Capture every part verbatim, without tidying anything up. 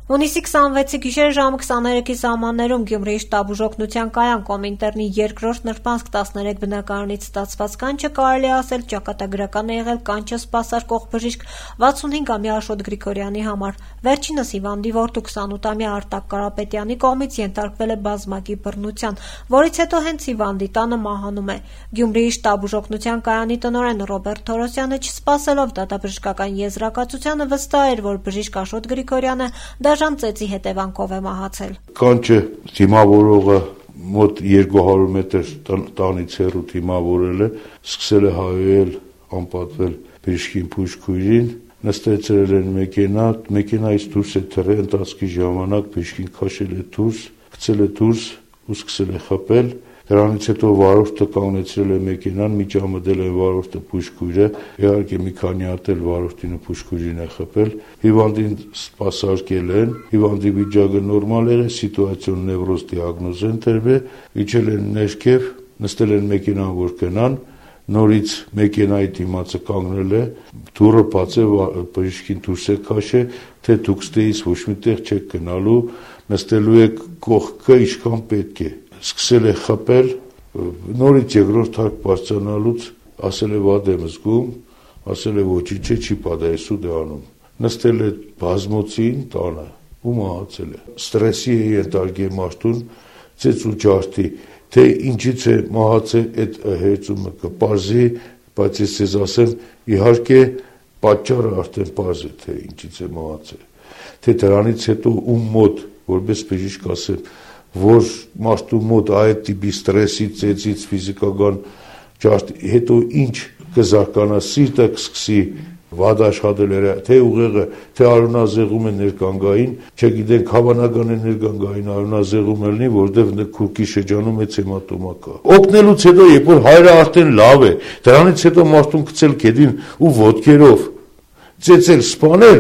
Հունիսի քսանվեցի գիշեր ժամը քսաներեքի սահմաններում Գյումրիի շտաբուժօգնության կայան Կոմինտերնի երկրորդ Նրբանցք տասներեք բնակարանից ստացված կանչը կարելի է ասել ճակատագրական է եղել կանչը սպասարկող բժիշկ վաթսունհինգամյա Աշոտ Գրիգորյանի համար։ Վերջինս հիվանդի որդու քսանութամյա Արտակ Կարապետյանի կողմից ենթարկվել է բազմակի բռնության, որից հետո հենց հիվանդի տանը մահանում է։ Գյումրիի շտաբուժօգնության կայանի տնօրեն Ռոբերտ Թորոսյանը չսպասելով դատաբժշկական եզրակացությանը վստահ էր, որ բժիշկ Աշոտ Գրիգորյանը դաժան ծեծի հետևանքով է մահացել։ Կանչը դիմավորողը մոտ երկու հարյուր մետր տանից հեռու դիմավորել է, սկսել է հայել, անպատվել բժշկին փուշկույրին, նստեցրել են մեքենա, մեքենայից դուրս է թռել, ընթացքի ժամանակ բժշկին քաշել է դուրս, գցել է դուրս ու սկսել է խփել։ Դրանից հետո վարորդը կանգնեցրել է մեքենան, միջամտել է վարորդը փուշկույրը, իհարկե մի քանի հատ էլ վարորդինը փուշկույրին է խփել, հիվանդին սպասարկել են, հիվանդի վիճակը նորմալ էր, սիտուացիոն նևրոզ դիագնոզ են տրվել, իջել են ներքև, նստել են մեքենան, որ գնան, նորից մեքենայի դիմացը կանգնել է, դուռը բաց է, բժիշկին դուրս է քաշել, թե դուք ստեից ոչ միտեղ չեք գնալու, նստելու եք կողքը ինչքան պետք է։ Սկսել է խփել, նորից երկրորդ հարկ բարձրանալուց ասել է վատ եմ զգում, ասել է ոչինչ չէ, չի պատահեսու դե անում։ Նստել է բազմոցին տանը ու մահացել է։ Ստրեսի է ենթարկել մարդուն, ծեծ ու ջարդի, թե ինչից է մահացել այդ հերձումը կպարզի, բայց ես ձեզ ասեմ, իհարկե պատճառը արդեն պարզ է, թե ինչից է մահացել։ Թե դրանից հետո ում մոտ, որպես բժիշկ ասեմ, որ մարդու մոտ այդ տիպի ստրեսի, ծեծից, ֆիզիկական ջարդ, հետո ինչ կզարգանա, սիրտը կսկսի վատ աշխատել, թե ուղեղը, թե արյունազեղում է ներկանգային, չգիտենք հավանական է ներկանգային արյունազեղում ելնի, որովհետև քուրքի շրջանում է հեմատոմա կա։ Օգնելուց հետո, երբ որ հայրը արդեն լավ է, դրանից հետո մարդուն գցել գեդին ու ոտքերով ծեծել, սպանել,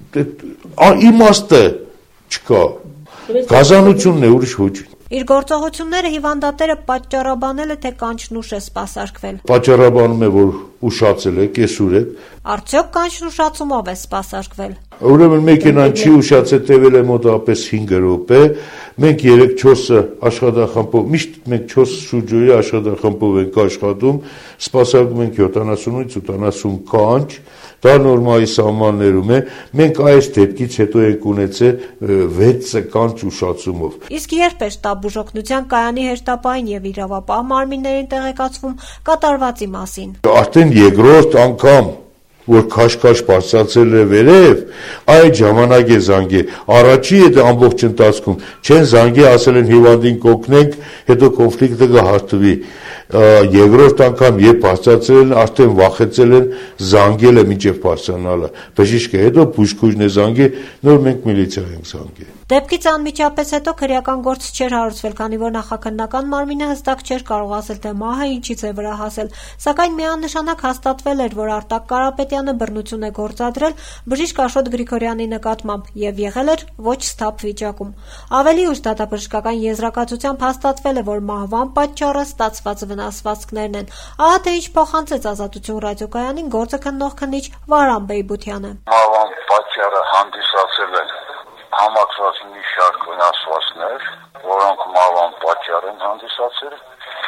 իմաստը չկա։ Գազանությունն է, ուրիշ ոչինչ։ Իր գործողությունները հիվանդատերը պատճառաբանել է, թե կանչն ուշ է սպասարկվել։ Պատճառաբանում է, որ ուշացել է, կեսուր է։ Արդյոք կանչն ուշացումով է սպասարկվել։ Ուրեմն մեքենան չի ուշացել, տևել է մոտավորապես հինգ րոպե, մենք երեք-չորսը աշխատախմբով, միշտ մենք չորս շուրջօրյա աշխատախմբով ենք աշխատում, սպասարկում ենք յոթանասունից ութանասուն կանչ, դա նորմայի սահմաններում է, մենք այս դեպքից հետո ենք ունեցել վեց կանչ ուշացումով։ Իսկ երբ է շտաբուժօգնության կայանի հերթապահին եւ իրավապահ մարմիններին տեղեկացվում կատարվածի մասին։ Արդեն երկրորդ անգամ որ քաշ-քաշ բարձրացել է վերև, այդ ժամանակ է զանգել։ Առաջի այդ ամբողջ ընթացքում չեն զանգել, ասել են հիվանդին կօգնենք, հետո կոնֆլիկտը կհարթվի։ Երկրորդ անգամ երբ բարձրացել են, արդեն վախեցել են, զանգել է մինչև բարձրանալը։ Բժիշկը հետո բուժքույրն է զանգել, նոր մենք միլիցիա ենք զանգել։ Դեպքից անմիջապես հետո քրեական գործ չէր հարուցվել, քանի որ նախաքննական մարմինը հստակ չէր կարող ասել, թե մահը ինչից է վրա հասել, սակայն միանշանակ հաստատվել էր, որ Արտակ Կարապետյանը բռնություն է գործադրել բժիշկ Աշոտ Գրիգորյանի նկատմամբ եւ եղել էր ոչ սթափ վիճակում։ Ավելի ուշ դատաբժշկական եզրակացությամբ հաստատվել է, որ մահվան պատճառը ստացված վնասվածքներն են։ Ահա թե ինչ փոխանցեց Ազատություն ռադիոկայանին գործը քննող քննիչ Վարան Բեյբությանը։ Մահվան պատճառը հանդիսացել են համակցված մի շարք վնասվածքներ, որոնք մահվան պատճառ են հանդիսացել,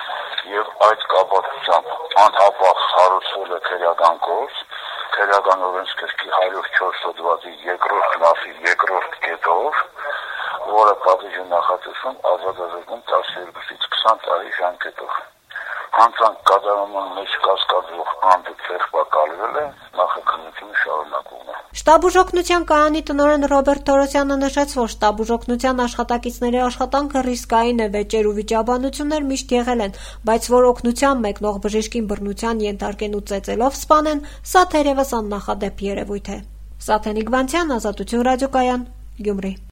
եւ այդ կապակցությամբ անհապաղ հարուցվել է քրեական գործ, քրեական օրենսգրքի հարյուր չորս հոդվածի երկրորդ գլխի երկրորդ կետով, որը պատիժը նախատեսում ազատազրկում տասներկուից քսան տարի ժամկետով։ Հանցանք կատարման մեջ կասկածվող անձը ձերբակալվել է, նախաքննությունը շարունակվում է։ Շտաբուժօգնության կայանի տնօրեն Ռոբերտ Թորոսյանը նշեց, որ շտաբուժօգնության աշխատակիցների աշխատանքը ռիսկային է, վեճեր ու վիճաբանություններ միշտ եղել են, բայց որ օգնության մեկնող բժիշկին բռնության ենթարկեն ու ծեծելով սպանեն, սա թերևս աննախադեպ երևույթ է։ Սաթենիկ Վանցյան, Ազատություն ռադիոկայան, Գյումրի։